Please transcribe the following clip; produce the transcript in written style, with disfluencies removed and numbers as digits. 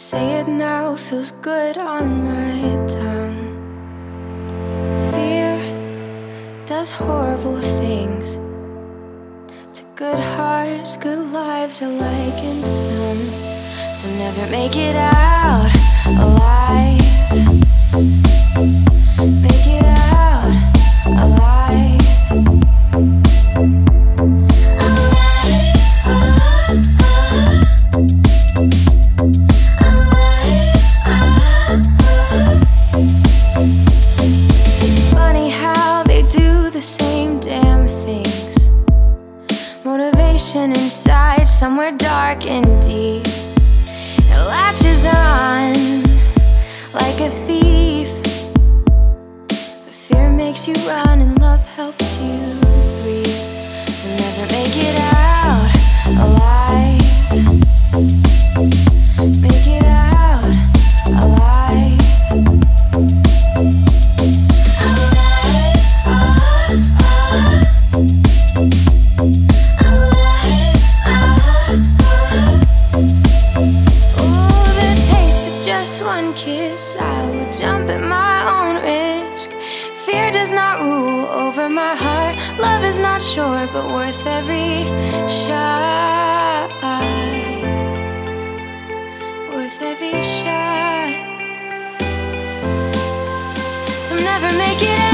Say it now, feels good on my tongue. Fear does horrible things to good hearts, good lives alike in some. So never make it out alive. Make it out alive. Funny how they do the same damn things. Motivation inside, somewhere dark and deep. It latches on like a thief. But fear makes you run and love helps you breathe. So never make it out alive. Make it out alive. Just one kiss, I will jump at my own risk. Fear does not rule over my heart. Love is not short, but worth every shot. Worth every shot. So never make it